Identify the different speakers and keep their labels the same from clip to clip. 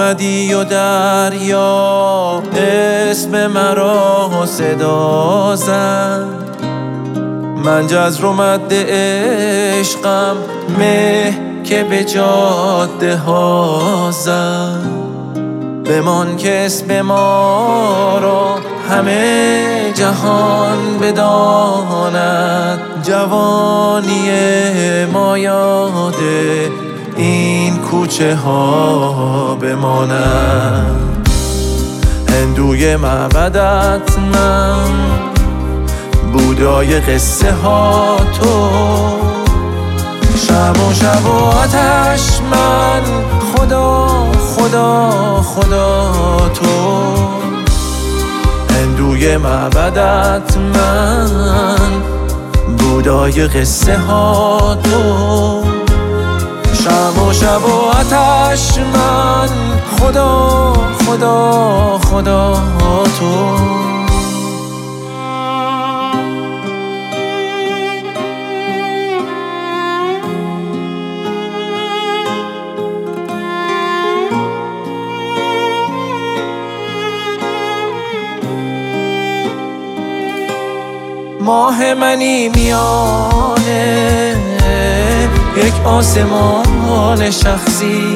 Speaker 1: آمدی و دریا اسم مرا صدا زد. من جزر و مد عشقم مه که به جاده ها زد. بمان که اسم ما را همه جهان بداند. جوانی ما یاد این کوچه ها بماند. هندوی معبدت من، بودای قصه ها تو. شمع و شب و آتش من، خدا خدا خدا تو. هندوی معبدت من، بودای قصه ها تو. شمع و شب و آتش من، خدا خدا خدا تو. ماه منی میانه یک آسمان شخصی.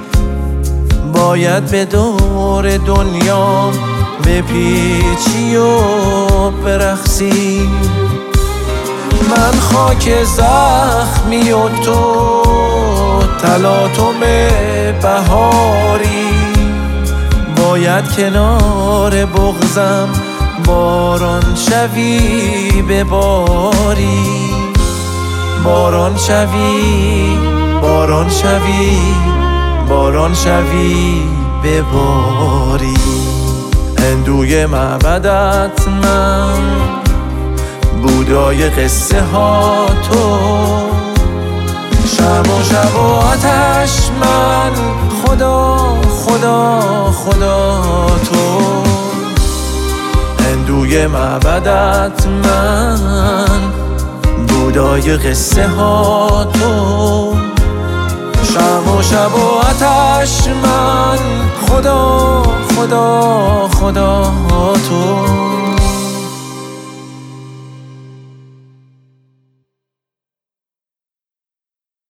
Speaker 1: باید به دور دنیا بپیچی و برقصی. من خاک زخمی و تو تلاطم بهاری. باید کنار بغضم باران شوی به باری. باران شوی، باران شوی، باران شوی به باری. هندوی معبدت من، بودای قصه ها تو. شمع و شب و آتش من، خدا خدا خدا تو. هندوی معبدت من، بودای قصه ها تو. شمع و شب و آتش من، خدا خدا خدا تو.